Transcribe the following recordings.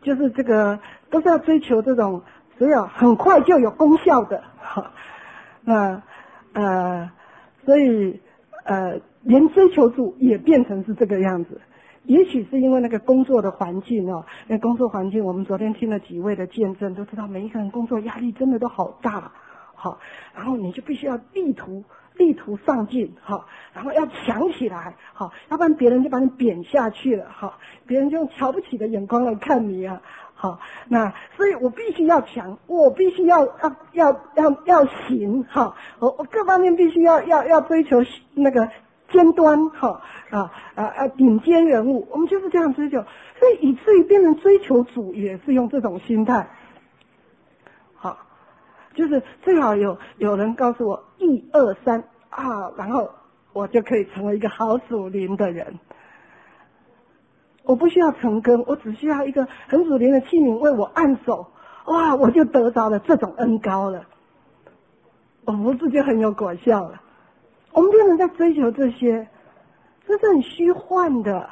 就是这个都是要追求这种只有很快就有功效的，那所以连追求主也变成是这个样子。也许是因为那个工作的环境哦，那工作环境我们昨天听了几位的见证，都知道每一个人工作压力真的都好大，好，然后你就必须要力图上进，好，然后要强起来，好，要不然别人就把你贬下去了，好，别人就用瞧不起的眼光来看你啊，好，那所以我必须要强，我必须要行，好，我各方面必须要追求那个尖端，顶尖人物，我们就是这样追求，所以以至于变成追求主也是用这种心态，好，就是最好有人告诉我1、2、3啊，然后我就可以成为一个好属灵的人。我不需要成根，我只需要一个很属灵的器皿为我按手，哇，我就得着了这种恩膏了，我服侍就很有果效了。我们变成在追求这些，这是很虚幻的。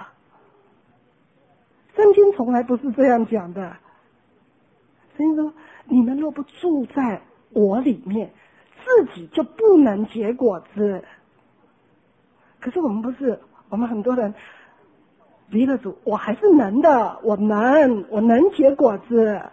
圣经从来不是这样讲的。圣经说，你们若不住在我里面，自己就不能结果子。可是我们不是，我们很多人离了主，我还是能的，我能结果子。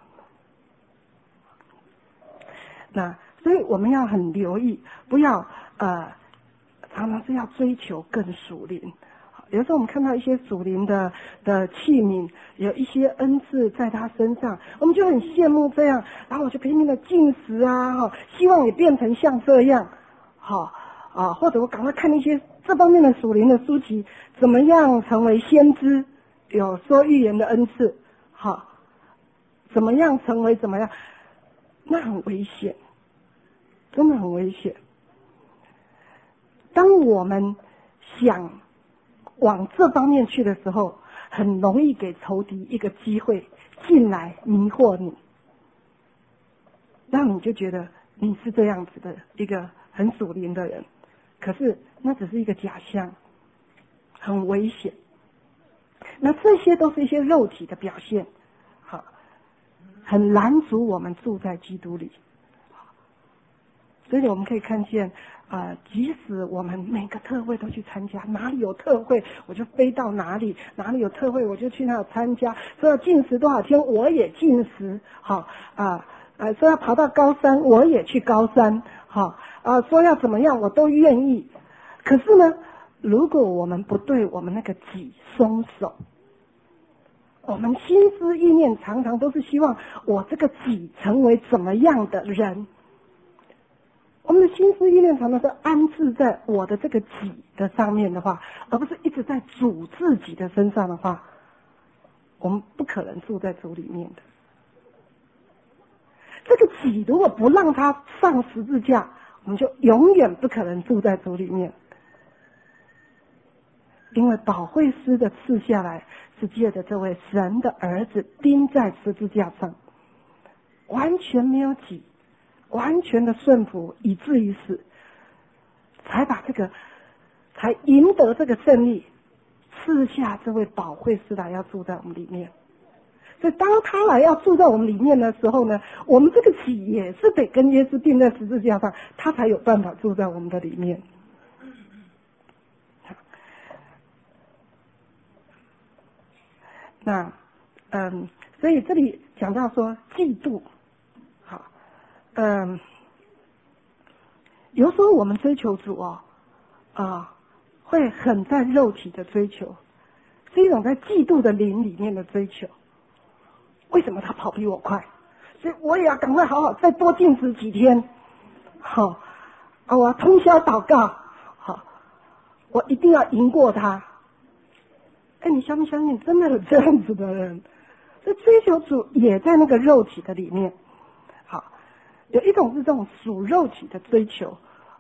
那所以我们要很留意，不要常常是要追求更属灵。有时候我们看到一些属灵的器皿，有一些恩赐在他身上，我们就很羡慕这样，然后我就拼命的进食啊，希望也变成像这样，或者我赶快看一些这方面的属灵的书籍，怎么样成为先知，有说预言的恩赐，怎么样成为怎么样，那很危险，真的很危险。当我们想往这方面去的时候，很容易给仇敌一个机会进来迷惑你，让你就觉得你是这样子的一个很属灵的人，可是那只是一个假象，很危险。那这些都是一些肉体的表现，很拦阻我们住在基督里。所以我们可以看见即使我们每个特会都去参加，哪里有特会我就飞到哪里，哪里有特会我就去那里参加，说要禁食多少天我也禁食，说要跑到高山我也去高山，说要怎么样我都愿意。可是呢，如果我们不对我们那个己松手，我们心思意念常常都是希望我这个己成为怎么样的人，我们的心思意念常常是安置在我的这个己的上面的话，而不是一直在主自己的身上的话，我们不可能住在主里面的。这个己如果不让他上十字架，我们就永远不可能住在主里面。因为保惠师的赐下来是借着这位神的儿子钉在十字架上，完全没有己，完全的顺服，以至于死，才赢得这个胜利，赐下这位保惠师来要住在我们里面。所以当他来要住在我们里面的时候呢，我们这个己也是得跟耶稣钉在十字架上，他才有办法住在我们的里面。那所以这里讲到说嫉妒，有时候我们追求主会很在肉体的追求，是一种在嫉妒的灵里面的追求。为什么他跑比我快？所以我也要赶快好好再多禁食几天，我要通宵祷告，我一定要赢过他。你相不相信真的有这样子的人？所以追求主也在那个肉体的里面。有一种是这种属肉体的追求，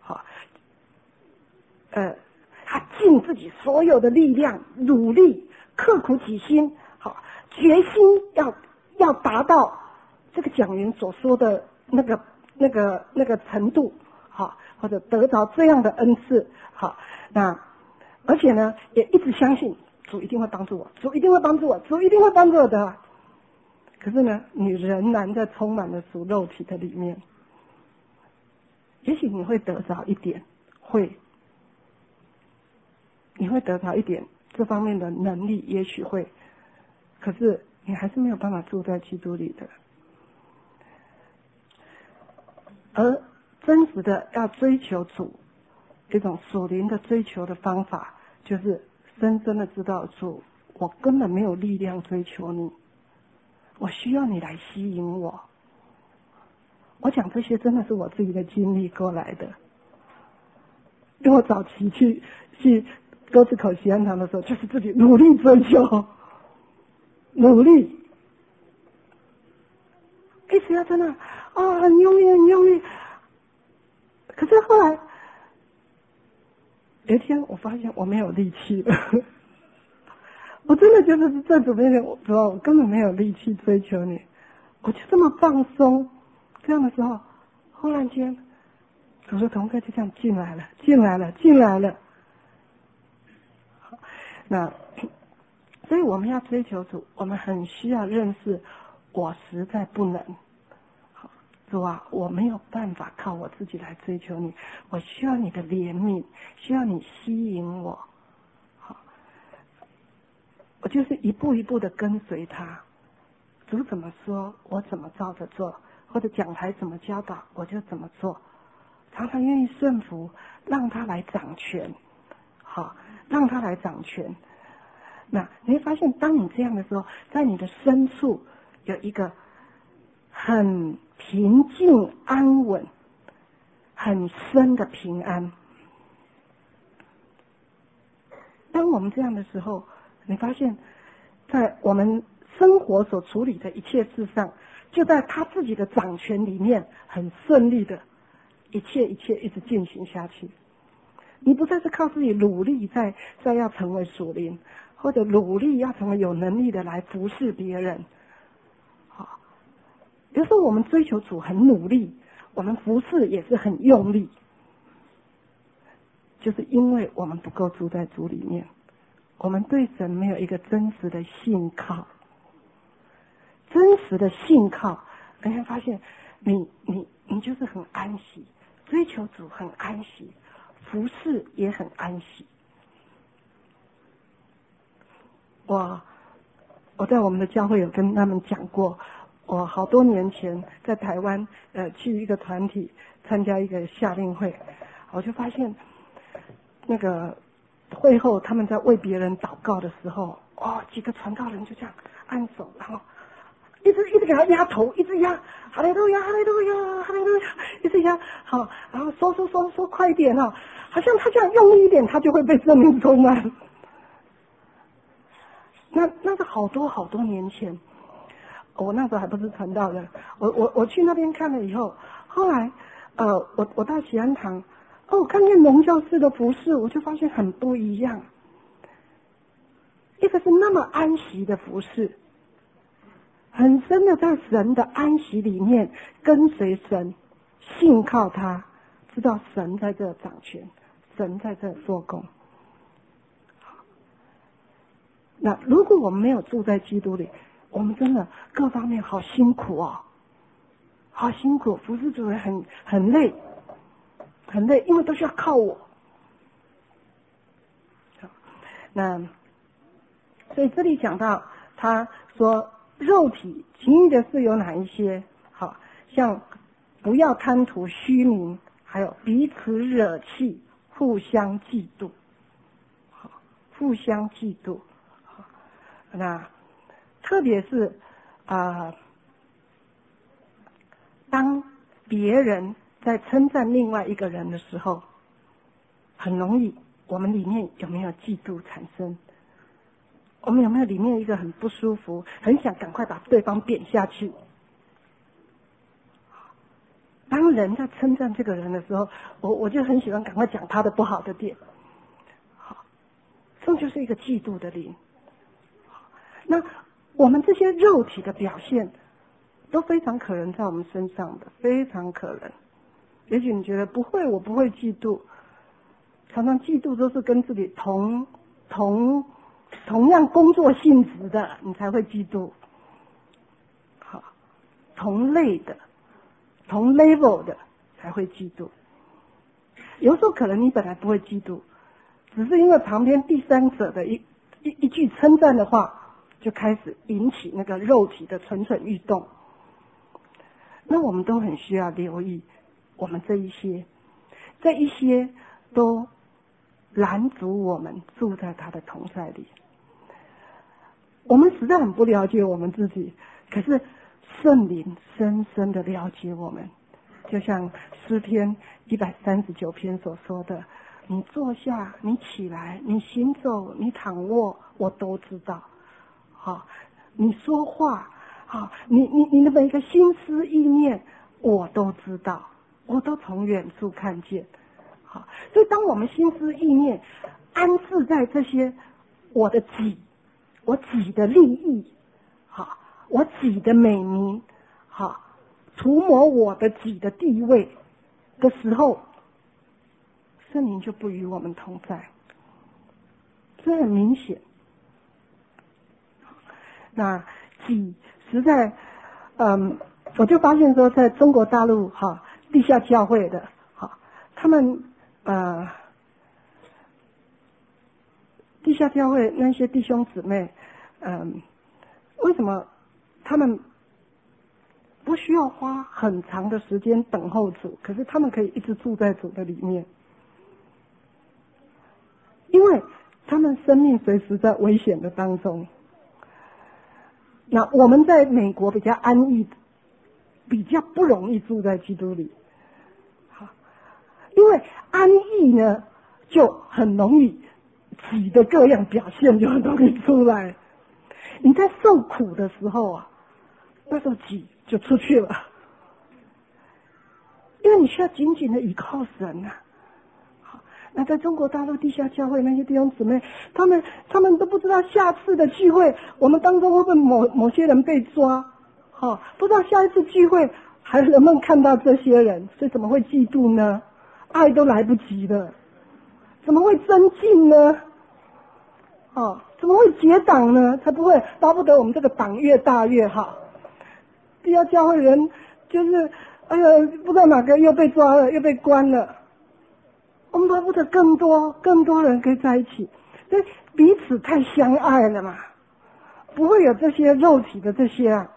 他尽自己所有的力量，努力，刻苦己心，决心要达到这个讲员所说的那个程度，或者得着这样的恩赐，那而且呢，也一直相信主一定会帮助我，主一定会帮助我，主一定会帮助我的。 可是呢，你仍然在充满了属肉体的里面。也许你会得着一点，你会得着一点这方面的能力，也许会，可是你还是没有办法住在基督里的。而真实的要追求主，一种属灵的追求的方法，就是深深的知道主，我根本没有力量追求你，我需要你来吸引我。我讲这些真的是我自己的经历过来的，因为我早期去沟子口喜安堂的时候，就是自己努力追求，努力，一直要在那很用力很用力。可是后来有一天我发现我没有力气了，我真的就是在主面前，我根本没有力气追求你，我就这么放松。这样的时候，忽然间主的同在就这样进来了。那所以我们要追求主，我们很需要认识我实在不能。主啊，我没有办法靠我自己来追求你，我需要你的怜悯，需要你吸引我。好，我就是一步一步的跟随他，主怎么说我怎么照着做，或者讲台怎么教导我就怎么做，常常愿意顺服，让他来掌权。好，让他来掌权。那你会发现，当你这样的时候，在你的深处有一个很平静安稳很深的平安。当我们这样的时候，你发现在我们生活所处理的一切事上，就在他自己的掌权里面很顺利的一切一直进行下去。你不再是靠自己努力在要成为属灵，或者努力要成为有能力的来服侍别人。好，有时候我们追求主很努力，我们服侍也是很用力，就是因为我们不够住在主里面，我们对神没有一个真实的信靠。真实的信靠，你会发现你就是很安息，追求主很安息，服侍也很安息。我在我们的教会有跟他们讲过，我好多年前在台湾去一个团体参加一个夏令会，我就发现那个会后他们在为别人祷告的时候，几个传道人就这样按手，然后一直给他压头，一直压，哈利路亚，哈利路亚，哈利路亚，一直压，好，然后说快一点哦，好像他这样用力一点，他就会被圣灵充满。那是好多年前，我那时候还不是传道人，我去那边看了以后，后来我到喜安堂，我看见蒙教士的服饰，我就发现很不一样。一个是那么安息的服饰，很深的在神的安息里面跟随神，信靠他，知道神在这掌权，神在这做工。那如果我们没有住在基督里，我们真的各方面好辛苦哦，好辛苦，服侍主人很累，很累，因为都是要靠我。那所以这里讲到，他说肉体情欲的事有哪一些？好像不要贪图虚名，还有彼此惹气，互相嫉妒，好，互相嫉妒。那特别是当别人在称赞另外一个人的时候，很容易我们里面有没有嫉妒产生？我们有没有里面一个很不舒服，很想赶快把对方贬下去？当人在称赞这个人的时候，我就很喜欢赶快讲他的不好的点。好，这就是一个嫉妒的灵。那我们这些肉体的表现都非常可能在我们身上的，非常可能。也许你觉得不会，我不会嫉妒，常常嫉妒都是跟自己同样工作性质的，你才会嫉妒。 同类的、同 level 的才会嫉妒。有时候可能你本来不会嫉妒，只是因为旁边第三者的一句称赞的话，就开始引起那个肉体的蠢蠢欲动。那我们都很需要留意，我们这一些都拦阻我们住在他的同在里。我们实在很不了解我们自己，可是圣灵深深的了解我们。就像诗篇139篇所说的，你坐下，你起来，你行走，你躺卧，我都知道。好，你说话，好，你的每一个心思意念，我都知道，我都从远处看见。好，所以当我们心思意念安置在这些我的己的利益，好，我己的美名，好，涂抹我的己的地位的时候，圣灵就不与我们同在，这很明显。那己实在，我就发现说，在中国大陆地下教会的他们地下教会那些弟兄姊妹，为什么他们不需要花很长的时间等候主，可是他们可以一直住在主的里面？因为他们生命随时在危险的当中。那我们在美国比较安逸，比较不容易住在基督里。好，因为安逸呢，就很容易己的各样表现就很容易出来。你在受苦的时候啊，那时候己就出去了，因为你需要紧紧的依靠神啊。那在中国大陆地下教会那些弟兄姊妹，他们都不知道下次的聚会，我们当中会不会某些人被抓，不知道下一次聚会还能不能看到这些人，所以怎么会嫉妒呢？爱都来不及了，怎么会增进呢？怎么会结党呢？才不会，巴不得我们这个党越大越好。地下教会人就是，不知道哪个又被抓了，又被关了。我们巴不得更多人可以在一起，所以彼此太相爱了嘛，不会有这些肉体的这些啊。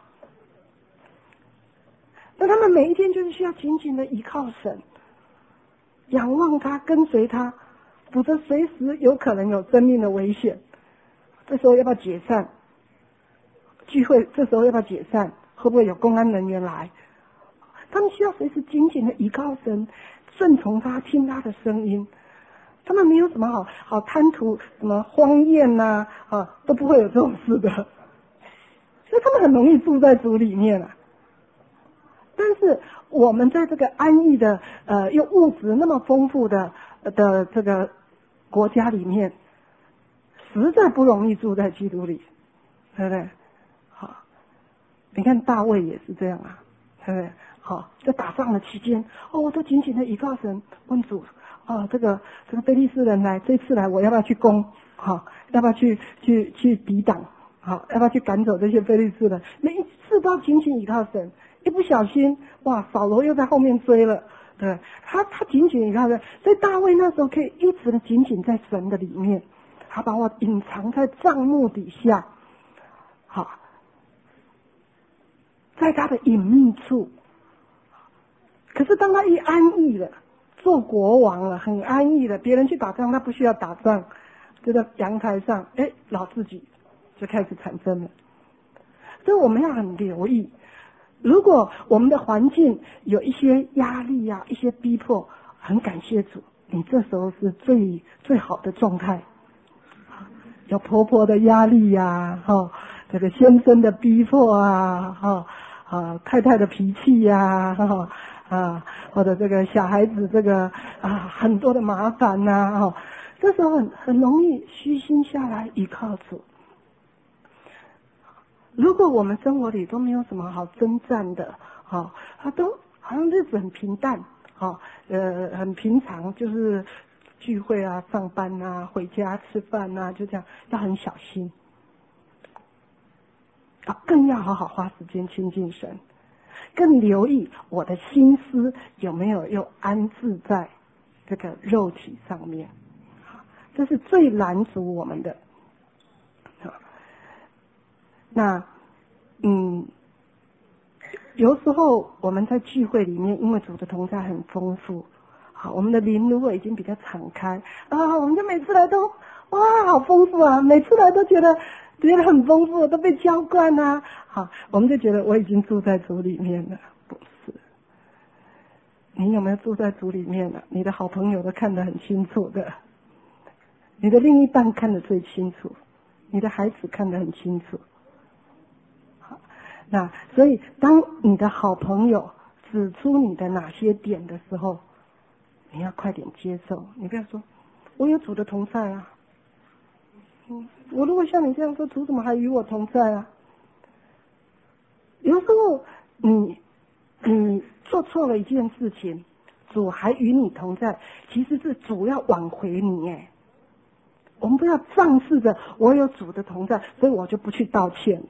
那他们每一天就是需要紧紧的依靠神，仰望他，跟随他，否则随时有可能有生命的危险。这时候要不要解散聚会？这时候要不要解散？会不会有公安人员来？他们需要随时紧紧的依靠神，顺从他，听他的声音。他们没有什么好贪图什么荒宴呐，都不会有这种事的。所以他们很容易住在主里面啊。但是我们在这个安逸的又物质那么丰富的这个国家里面，实在不容易住在基督里，对不对？好，你看大卫也是这样啊，对不对？好，在打仗的期间，我都紧紧的依靠神，问主，这个非利士人来，这次来我要不要去攻？要不要去抵挡？要不要去赶走这些非利士人？每一次都要紧紧依靠神，一不小心，扫罗又在后面追了，对，他紧紧依靠神，所以大卫那时候可以一直的紧紧在神的里面，他把我隐藏在帐幕底下，在他的隐秘处。可是当他一安逸了，做国王了，很安逸了，别人去打仗他不需要打仗，就在阳台上，老自己就开始产生了。所以我们要很留意，如果我们的环境有一些压力啊，一些逼迫，很感谢主，你这时候是最好的状态。有婆婆的压力呀，这个先生的逼迫啊，太太的脾气呀，或者这个小孩子这个很多的麻烦呐，这时候很容易虚心下来依靠主。如果我们生活里都没有什么好征战的，都好像日子很平淡，很平常，就是聚会啊、上班啊、回家吃饭啊，就这样，要很小心。更要好好花时间亲近神。 更留意我的心思有没有又安置在这个肉体上面。这是最拦阻我们的。那有时候我们在聚会里面，因为主的同在很丰富，好，我们的灵如果已经比较敞开啊，我们就每次来都哇好丰富啊，每次来都觉得很丰富，都被浇灌啊，好，我们就觉得我已经住在主里面了。不是，你有没有住在主里面呢？你的好朋友都看得很清楚的，你的另一半看得最清楚，你的孩子看得很清楚。那所以当你的好朋友指出你的哪些点的时候，你要快点接受，你不要说我有主的同在啊，我如果像你这样说，主怎么还与我同在啊？有时候你做错了一件事情，主还与你同在，其实是主要挽回你耶。我们不要仗势着我有主的同在，所以我就不去道歉。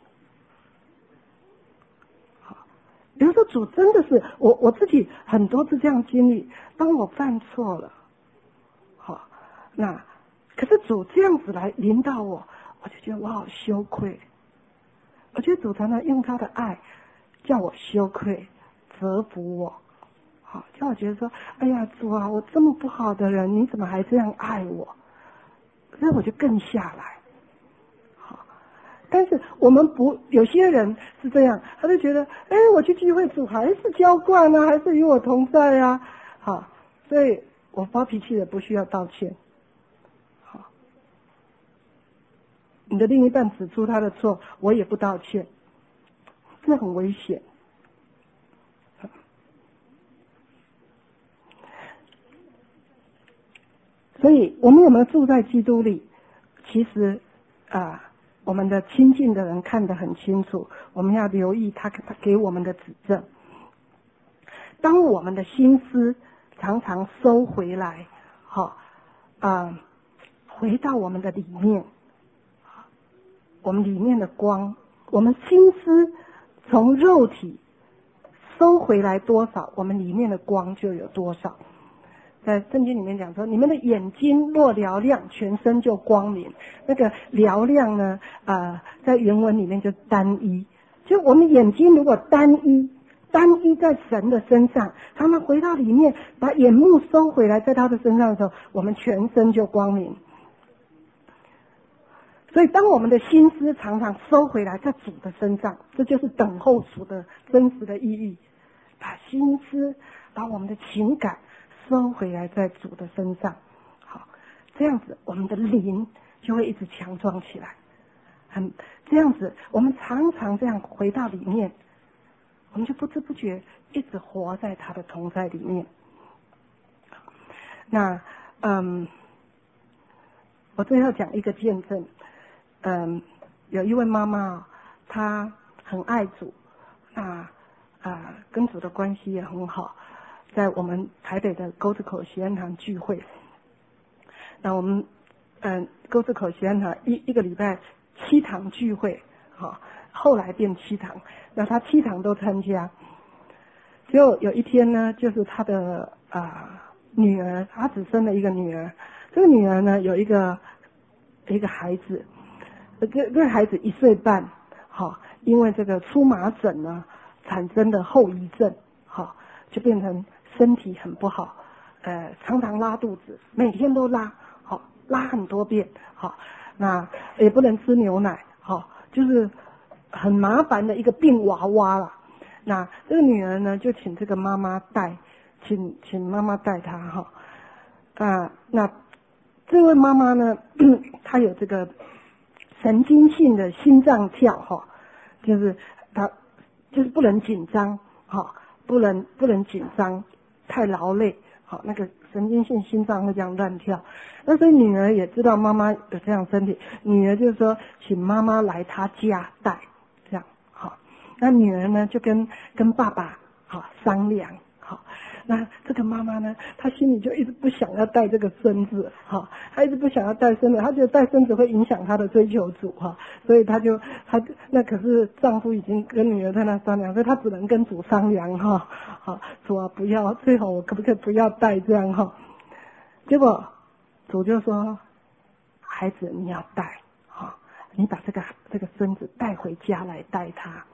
比如说主真的是我自己很多次这样经历，当我犯错了，好，那可是主这样子来临到我，我就觉得我好羞愧。我觉得主常常用他的爱叫我羞愧，折服我，好，叫我觉得说，哎呀主啊，我这么不好的人，你怎么还这样爱我？所以我就更下来。但是我们不，有些人是这样，他就觉得，哎，我去聚会主还是浇灌啊，还是与我同在啊，好，所以我发脾气也不需要道歉。好，你的另一半指出他的错，我也不道歉，这很危险。所以我们有没有住在基督里？其实我们的亲近的人看得很清楚，我们要留意他给我们的指正。当我们的心思常常收回来，回到我们的里面，我们里面的光，我们心思从肉体收回来多少，我们里面的光就有多少。在圣经里面讲说，你们的眼睛若嘹亮，全身就光明。那个嘹亮呢，在原文里面就单一，就我们眼睛如果单一在神的身上，他们回到里面，把眼目收回来，在他的身上的时候，我们全身就光明。所以当我们的心思常常收回来在主的身上，这就是等候主的真实的意义。把心思，把我们的情感收回来在主的身上，好，这样子我们的灵就会一直强壮起来。这样子我们常常这样回到里面，我们就不知不觉一直活在他的同在里面。那我最后讲一个见证。有一位妈妈，她很爱主，跟主的关系也很好，在我们台北的沟子口喜安堂聚会。那我们沟子口喜安堂一个礼拜7堂聚会，后来变7堂，那他7堂都参加。结果有一天呢，就是他的女儿，他只生了一个女儿，这个女儿呢有一个孩子。这个孩子1岁半，因为这个出麻疹呢产生的后遗症，就变成身体很不好，常常拉肚子，每天都拉很多遍，那也不能吃牛奶，就是很麻烦的一个病娃娃了。那这个女儿呢，就请这个妈妈带，请妈妈带她那这位妈妈呢，她有这个神经性的心脏跳，就是她就是不能紧张，不能紧张，太劳累，那个神经性心脏会这样乱跳。那所以女儿也知道妈妈有这样身体，女儿就说请妈妈来她家带，这样那女儿呢就跟爸爸商量， 那这个妈妈呢，她心里就一直不想要带这个孙子，她一直不想要带孙子，她觉得带孙子会影响她的追求主，所以她那可是丈夫已经跟女儿在那商量，所以她只能跟主商量，主啊不要，最好我可不可以不要带这样，结果主就说，孩子你要带，你把这个孙子带回家来带他，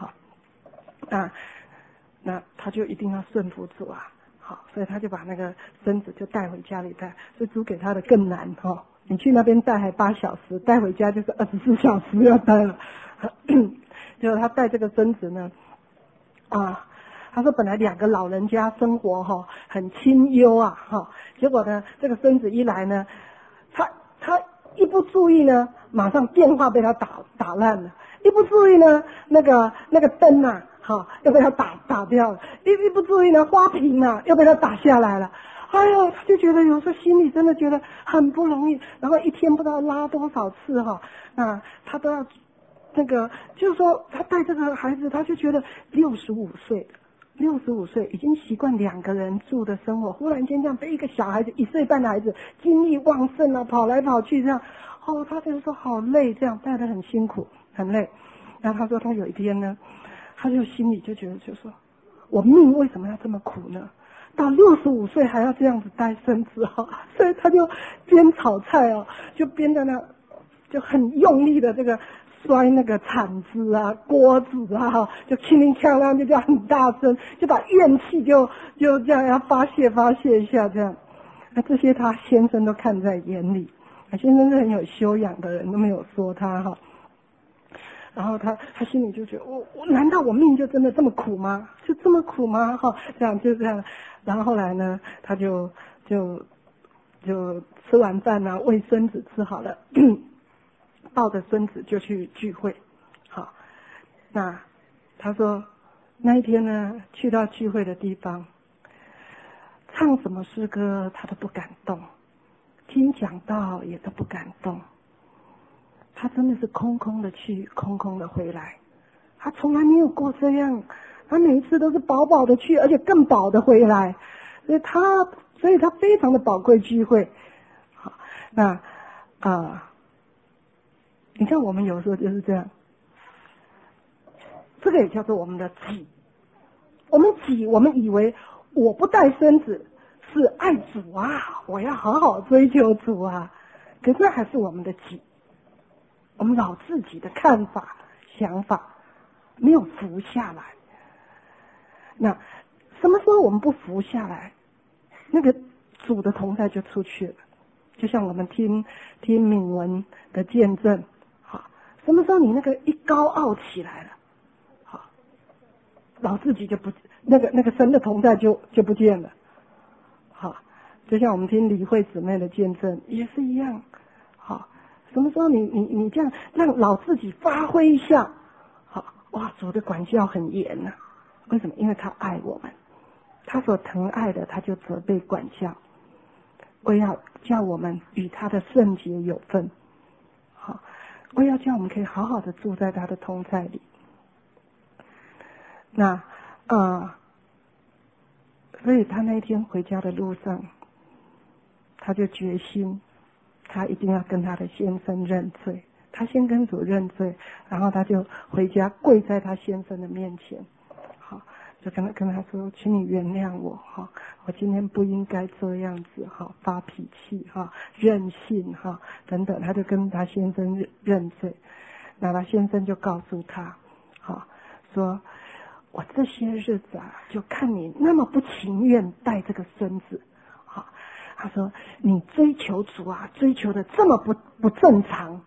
那他就一定要顺服主啊，所以他就把那个孙子就带回家里带，所以主给他的更难，你去那边带还8小时，带回家就是24小时要带了。结果他带这个孙子呢，他说本来2个老人家生活很清幽啊，结果呢这个孙子一来呢，他一不注意呢，马上电话被他打烂了，一不注意呢，那个灯啊，又被他打掉了，一不注意呢，花瓶啊又被他打下来了。哎呦，他就觉得有时候心里真的觉得很不容易，然后一天不知道拉多少次那他都要就是说他带这个孩子，他就觉得65岁已经习惯2个人住的生活，忽然间这样被一个小孩子1岁半的孩子精力旺盛啊，跑来跑去这样，他就说好累，这样带得很辛苦很累。然后他说他有一天呢，他就心里就觉得就说，我命为什么要这么苦呢？到65岁还要这样子带孙子所以他就边炒菜就边在那就很用力的这个摔那个铲子啊锅子啊，就轻轻锵啷就这样很大声，就把怨气就这样要发泄一下这样。那这些他先生都看在眼里，先生是很有修养的人，都没有说他然后他心里就觉得，我难道我命就真的这么苦吗？就这么苦吗？这样，然后后来呢，他就吃完饭啊，喂孙子吃好了，抱着孙子就去聚会。那他说那一天呢，去到聚会的地方，唱什么诗歌他都不敢动，听讲道也都不敢动。他真的是空空的去，空空的回来。他从来没有过这样，他每一次都是饱饱的去，而且更饱的回来。所以他非常的宝贵聚会。那你看我们有时候就是这样，这个也叫做我们的己。我们以为我不带孙子是爱主啊，我要好好追求主啊，可是那还是我们的己。我们老自己的看法想法没有服下来。那什么时候我们不服下来，那个主的同在就出去了。就像我们听敏文的见证，什么时候你那个一高傲起来了，老自己就不那个神的同在就不见了。就像我们听李慧姊妹的见证也是一样。什么时候你这样让老自己发挥一下，哇，主的管教很严啊。为什么？因为他爱我们，他所疼爱的他就责备管教，为要叫我们与他的圣洁有份，为要叫我们可以好好的住在他的同在里。那所以他那一天回家的路上，他就决心他一定要跟他的先生认罪。他先跟主认罪，然后他就回家跪在他先生的面前，就跟他说，请你原谅我，我今天不应该这样子，发脾气，任性，等等。他就跟他先生认罪。那他先生就告诉他，说我这些日子啊，就看你那么不情愿带这个孙子，他说你追求主啊，追求的这么不正常，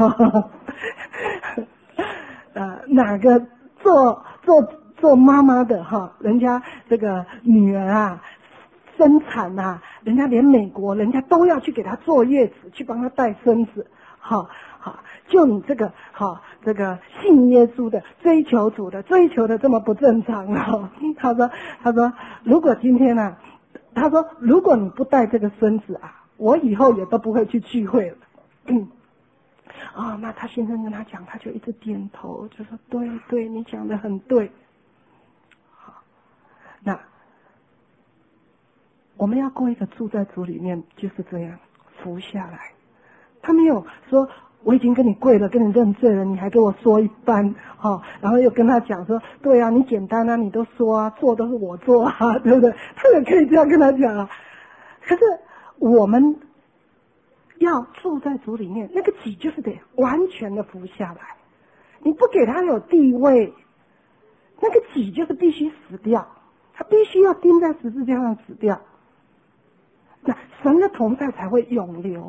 哪个做妈妈的人家这个女儿啊生产啊，人家连美国人家都要去给她坐月子，去帮她带孙子，就你这个这个信耶稣的追求主的追求的这么不正常。他说如果今天啊，他说如果你不带这个孙子啊，我以后也都不会去聚会了。那他先生跟他讲，他就一直点头，就说对，你讲的很对。那我们要过一个住在主里面，就是这样服下来。他没有说我已经跟你跪了，跟你认罪了，你还跟我说一番，然后又跟他讲说，对啊，你简单啊，你都说啊，做都是我做啊，对不对？他也可以这样跟他讲啊。可是我们要住在主里面，那个己就是得完全的服下来。你不给他有地位，那个己就是必须死掉，他必须要钉在十字架上死掉。那神的同在才会永留。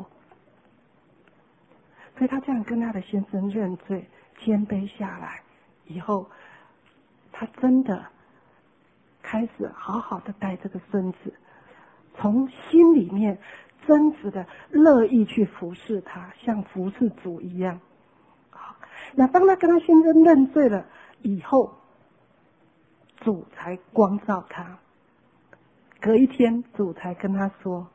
所以他这样跟他的先生认罪，谦卑下来以后，他真的开始好好的带这个孙子，从心里面真实的乐意去服侍他，像服侍主一样。那当他跟他先生认罪了以后，主才光照他。隔一天，主才跟他说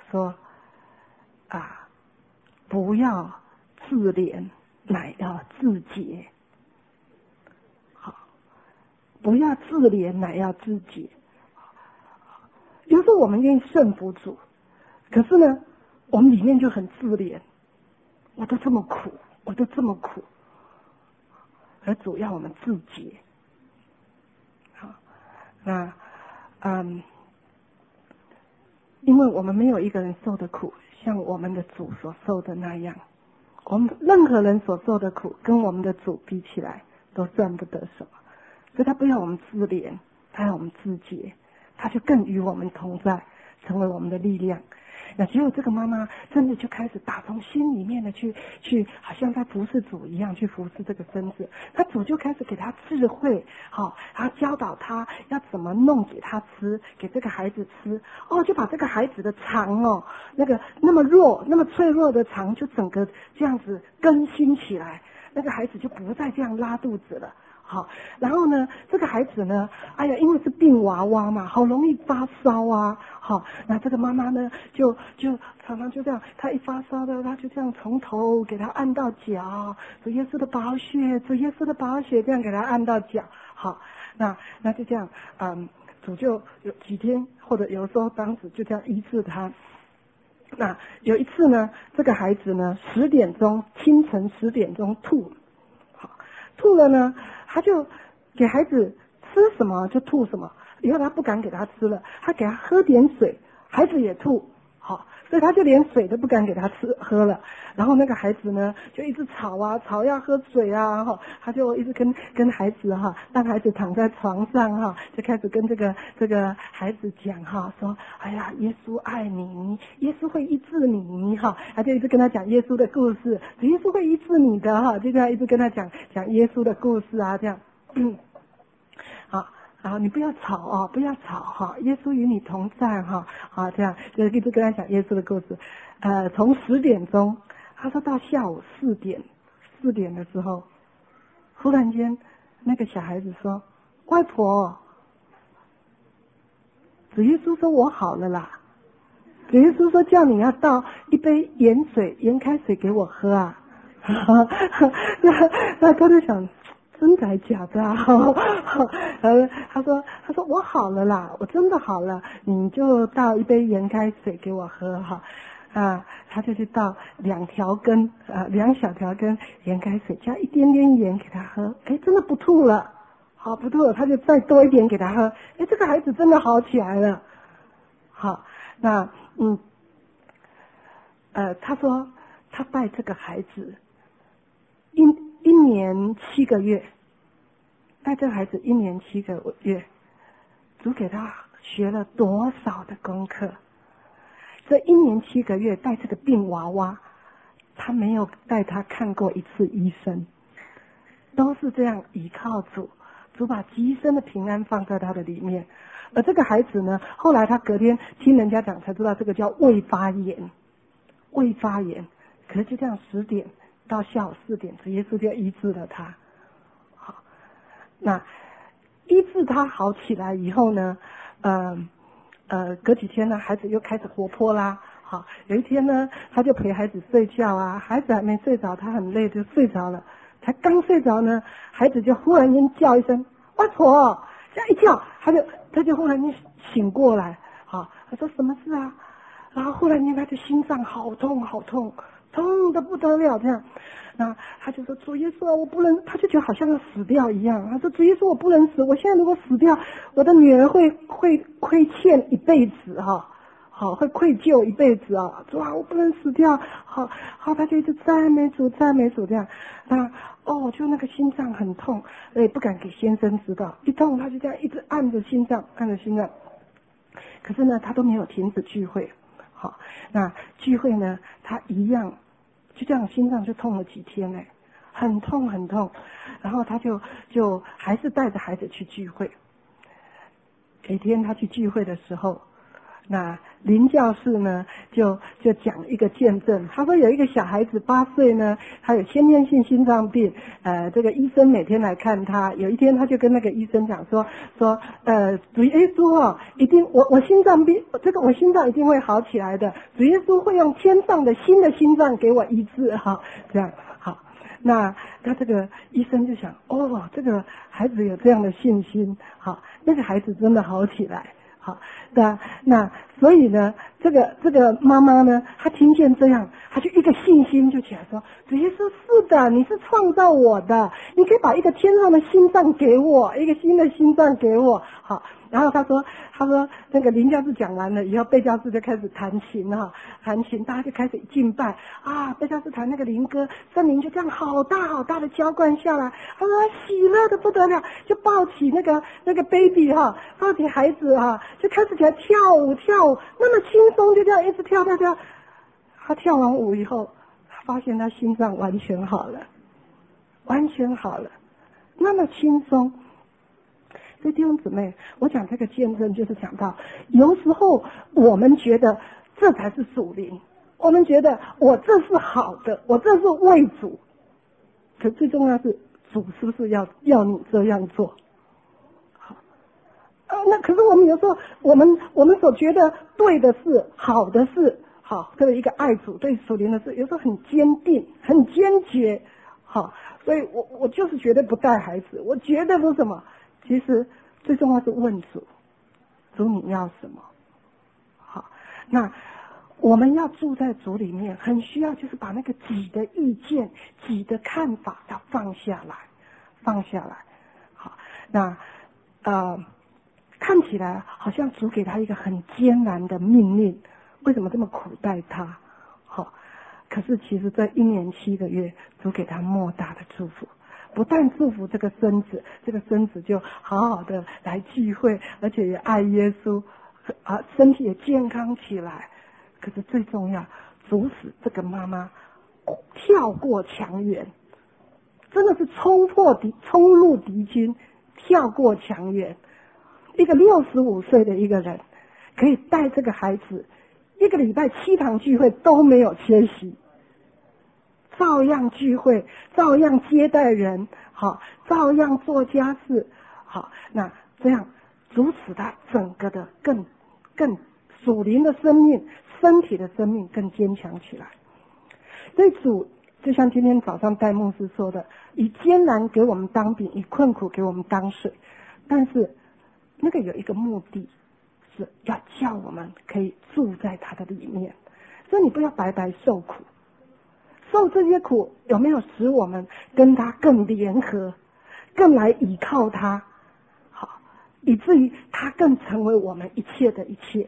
不要自怜，乃要自洁。好，不要自怜，乃要自洁。有时候我们愿意顺服主，可是呢，我们里面就很自怜，我都这么苦，我都这么苦，而主要我们自洁。好，那因为我们没有一个人受的苦像我们的主所受的那样，我们任何人所受的苦跟我们的主比起来都算不得什么，所以他不要我们自怜，他要我们自洁，他就更与我们同在，成为我们的力量。那结果这个妈妈真的就开始打从心里面的去好像在服侍主一样去服侍这个孙子。他主就开始给他智慧，然后教导他要怎么弄给他吃，给这个孩子吃。就把这个孩子的肠那个那么弱那么脆弱的肠就整个这样子更新起来，那个孩子就不再这样拉肚子了。好，然后呢，这个孩子呢，因为是病娃娃嘛，好容易发烧啊。好，那这个妈妈呢，就常常就这样，她一发烧的，她就这样从头给他按到脚，主耶稣的宝血，主耶稣的宝血，这样给他按到脚。好，那就这样，主就有几天或者有时候当时就这样医治他。那有一次呢，这个孩子呢清晨10点钟吐了呢，他就给孩子吃什么就吐什么，以后他不敢给他吃了，他给他喝点水，孩子也吐，所以他就连水都不敢给他喝了。然后那个孩子呢，就一直吵要喝水啊，他就一直跟孩子让孩子躺在床上就开始跟这个孩子讲说，哎呀，耶稣爱你，耶稣会医治你他就一直跟他讲耶稣的故事，耶稣会医治你的就这样一直跟他讲耶稣的故事啊，这样好。然后你不要吵不要吵耶稣与你同在这样就一直跟他讲耶稣的故事。从10点钟，他说到下午4点的时候，忽然间那个小孩子说：“外婆，主耶稣说我好了啦，主耶稣说叫你要倒一杯盐开水给我喝啊。”那他就想，真的还假的啊？他说我好了啦，我真的好了，你就倒一杯盐开水给我喝他就去倒2小条根盐开水，加一点点盐给他喝，真的不吐了，不吐了，他就再多一点给他喝，这个孩子真的好起来了。好，那他说他带这个孩子一年7个月，带这个孩子1年7个月，主给他学了多少的功课？这1年7个月带这个病娃娃，他没有带他看过一次医生，都是这样依靠主，主把极深的平安放在他的里面。而这个孩子呢，后来他隔天听人家讲才知道，这个叫胃发炎，可是就这样10点到下午4点，主耶稣就医治了他。好，那医治他好起来以后呢，隔几天呢，孩子又开始活泼啦。好，有一天呢，他就陪孩子睡觉啊，孩子还没睡着，他很累就睡着了。才刚睡着呢，孩子就忽然间叫一声“外婆”，这样一叫，他就忽然间醒过来。好， 他说什么事啊？然后忽然间他的心脏好痛好痛，痛得不得了这样。那他就说主耶稣啊，我不能，他就觉得好像要死掉一样。他说主耶稣我不能死，我现在如果死掉，我的女儿会亏欠一辈子哈。好，会愧疚一辈子啊！主啊，我不能死掉。好，他就一直赞美主这样。就那个心脏很痛，也不敢给先生知道。一痛他就这样一直按着心脏。可是呢，他都没有停止聚会。好，那聚会呢，他一样就这样，心脏就痛了几天嘞，很痛。然后他就还是带着孩子去聚会。有一天他去聚会的时候，那林教士呢就讲一个见证，他说有一个小孩子8岁呢，他有先天性心脏病，这个医生每天来看他，有一天他就跟那个医生讲说主耶稣一定我心脏病，我心脏一定会好起来的，主耶稣会用天上的新的心脏给我医治这样好。那他这个医生就想这个孩子有这样的信心，好，那个孩子真的好起来。好，那所以呢，这个妈妈呢，她听见这样，她就一个信心就起来说：“主耶稣是的，你是创造我的，你可以把一个天上的心脏给我，一个新的心脏给我。”好，然后他说那个林教士讲完了以后，贝教士就开始弹琴弹琴，大家就开始敬拜贝教士弹那个灵歌，圣灵就这样好大的浇灌下来，他说喜乐的不得了，就抱起那个 baby 抱起孩子就开始起来跳舞，那么轻松，就这样一直跳。他跳完舞以后，他发现他心脏完全好了，那么轻松。所以弟兄姊妹，我讲这个见证就是讲到，有时候我们觉得这才是属灵，我们觉得我这是好的，我这是为主，可最重要是主是不是要你这样做？那可是我们有时候，我们所觉得对的事、好的事，这个一个爱主对属灵的事，有时候很坚定、很坚决，所以我就是绝对不带孩子，我绝对不什么。其实最重要是问主你要什么？好，那我们要住在主里面，很需要就是把那个自己的意见、自己的看法要放下来。好，那看起来好像主给他一个很艰难的命令，为什么这么苦待他？可是其实这1年7个月，主给他莫大的祝福。不但祝福这个孙子，就好好的来聚会，而且也爱耶稣，身体也健康起来。可是最重要，主使这个妈妈跳过墙垣，真的是冲入敌军，跳过墙垣。一个65岁的一个人，可以带这个孩子1个礼拜7堂聚会都没有缺席。照样聚会，照样接待人，照样做家事，那这样主使他整个的更属灵的生命、身体的生命更坚强起来。所以主就像今天早上戴牧师说的，以艰难给我们当饼，以困苦给我们当水，但是那个有一个目的，是要叫我们可以住在他的里面。所以你不要白白受苦。受这些苦有没有使我们跟他更联合，更来倚靠他，以至于他更成为我们一切的一切？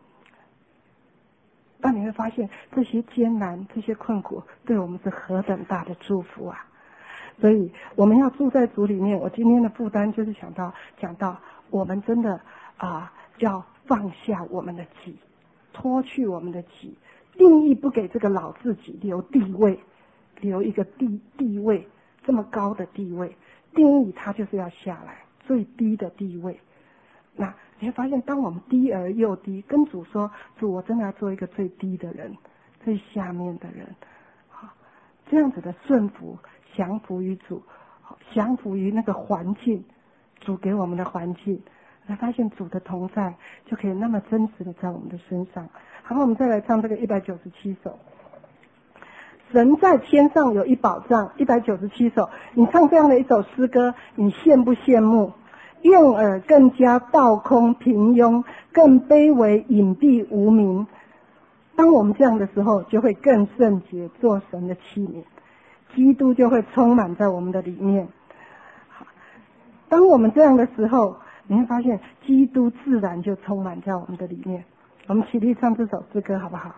那你会发现这些艰难、这些困苦对我们是何等大的祝福啊！所以我们要住在主里面。我今天的负担就是讲到我们真的要放下我们的己，脱去我们的己。定义不给这个老自己留地位，留一个地位这么高的地位，定义他就是要下来最低的地位。那你会发现，当我们低而又低，跟主说：“主，我真的要做一个最低的人，最下面的人。”这样子的顺服、降服于主，降服于那个环境，主给我们的环境，才发现主的同在就可以那么真实的在我们的身上。好，我们再来唱这个197首。神在天上有一宝藏，197首。你唱这样的一首诗歌，你羡不羡慕？愿尔更加倒空平庸， 更卑微隐蔽无名。当我们这样的时候，就会更圣洁，做神的器皿，基督就会充满在我们的里面。当我们这样的时候，你会发现基督自然就充满在我们的里面。我们起立唱这首诗歌好不好？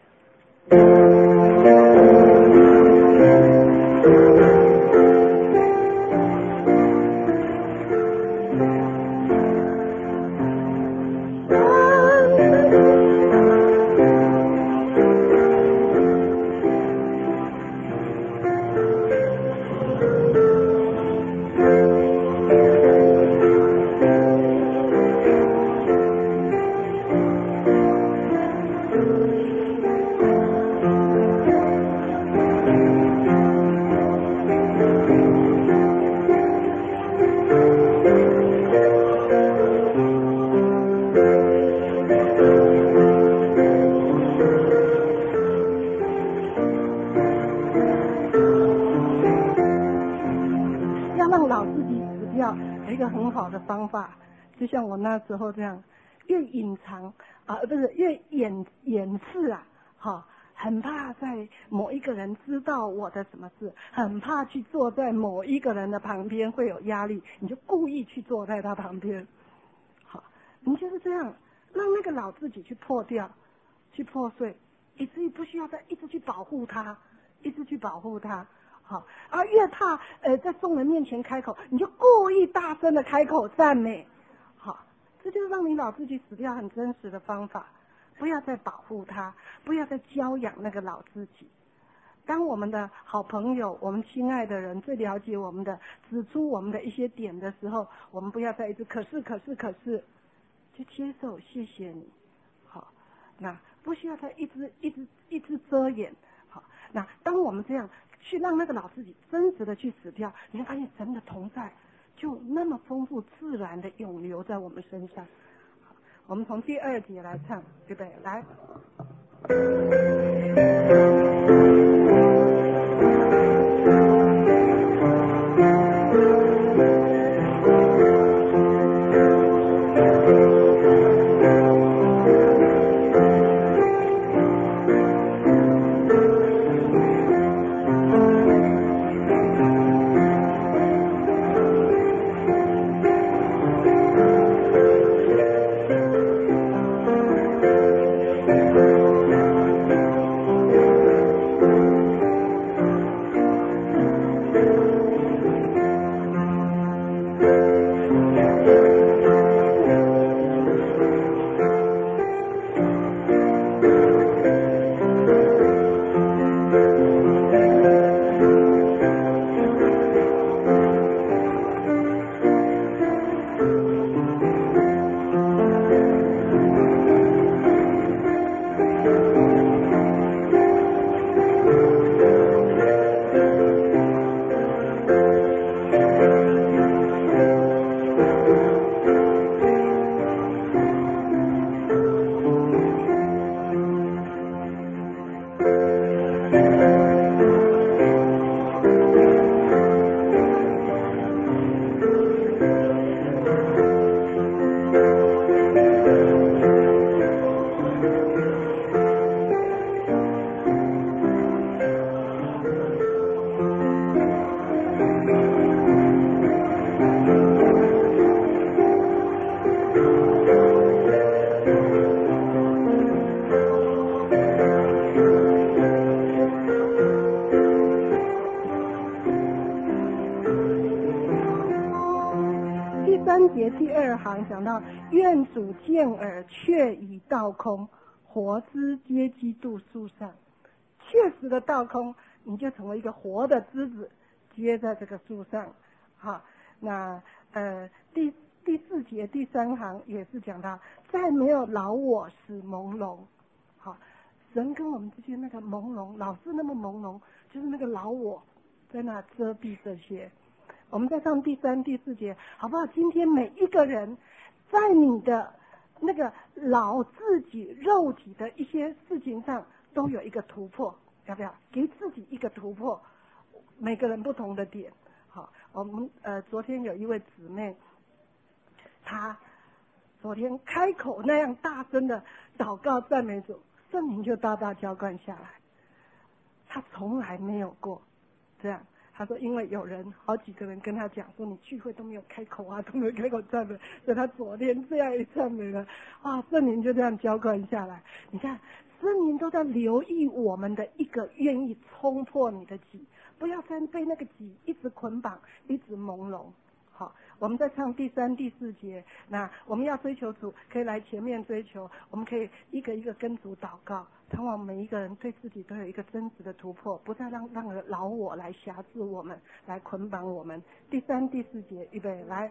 有一个很好的方法，就像我那时候这样，越隐藏不是越掩饰很怕在某一个人知道我的什么事，很怕去坐在某一个人的旁边会有压力，你就故意去坐在他旁边，你就是这样让那个老自己去破掉，去破碎，以至于不需要再一直去保护他，一直去保护他。越怕在众人面前开口，你就故意大声的开口赞美，这就是让你老自己死掉很真实的方法。不要再保护他，不要再教养那个老自己。当我们的好朋友，我们亲爱的人最了解我们的，指出我们的一些点的时候，我们不要再一直可是，就接受，谢谢你。那不需要再一直遮掩。那当我们这样去让那个老自己真实的去死掉，你会发现神的同在就那么丰富自然的涌流在我们身上。我们从第2节来唱，对不对？来。3节第2行讲到，愿主见耳，却已倒空，活枝接基督树上。确实的倒空，你就成为一个活的枝子，接在这个树上。那第4节第3行也是讲到，再没有老我使朦胧。神跟我们之间那个朦胧，老是那么朦胧，就是那个老我在那遮蔽这些。我们再上第3、第4节，好不好？今天每一个人，在你的那个老自己肉体的一些事情上，都有一个突破，要不要？给自己一个突破，每个人不同的点。我们昨天有一位姊妹，她昨天开口那样大声的祷告赞美主，圣灵就大大浇灌下来。他从来没有过这样。他说因为有人好几个人跟他讲说你聚会都没有开口啊，都没有开口赞美，所以他昨天这样一赞美了，圣灵就这样浇灌下来。你看圣灵都在留意我们的一个愿意冲破你的己，不要再被那个己一直捆绑，一直朦胧。好，我们在唱第3、第4节，那我们要追求主，可以来前面追求，我们可以一个一个跟主祷告，盼望每一个人对自己都有一个真实的突破，不再让老我来辖制我们，来捆绑我们。第3、第4节，预备，来。